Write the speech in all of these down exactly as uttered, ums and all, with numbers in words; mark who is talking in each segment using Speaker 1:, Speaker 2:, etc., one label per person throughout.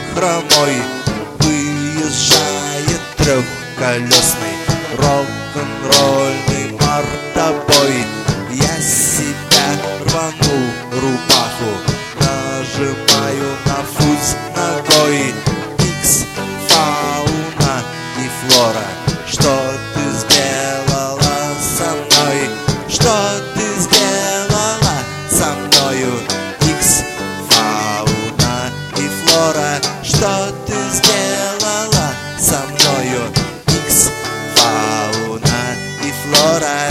Speaker 1: хромой. Выезжает трехколесный рок-н-ролльный мордобой. Я с себя рванул рубаху, нажимаю на фуз ногой. Икс, фауна и флора, что ты сделала со мной? Что ты сделала со мною? Икс, фауна и флора, что ты сделала со мною? Икс, фауна и флора.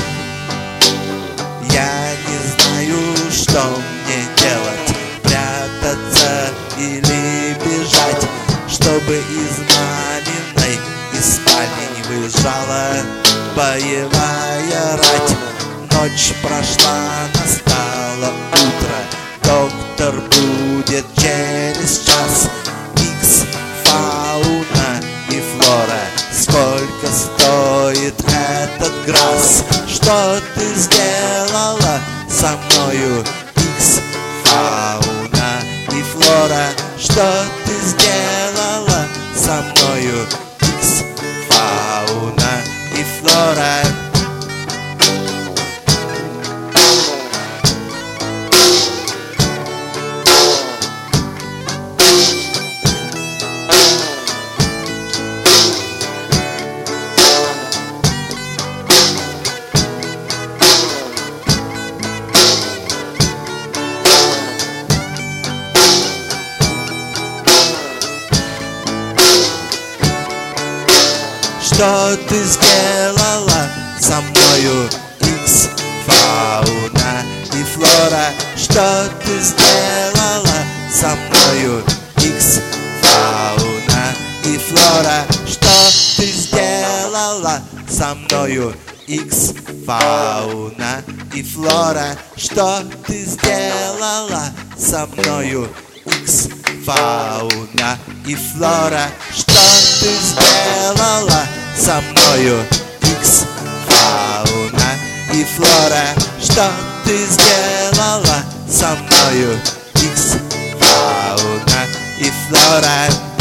Speaker 1: Я не знаю, что мне делать, прятаться или бежать, чтобы из маминой из спальни не выезжала боевая рать. Ночь прошла, настало утро, доктор будет через час. Икс, фауна и флора, сколько стоит этот грасс? Что ты сделала со мною? Икс, фауна и флора, что ты сделала со мною? Икс, фауна и флора. Что ты сделала со мною? Икс, фауна и флора, что ты сделала со мною? Икс, фауна и флора, что ты сделала со мною? Икс, фауна и флора, что ты сделала со мною? Икс, фауна и флора, что ты сделала со мною? Икс, фауна и флора, что ты сделала со мною? Икс, фауна и флора.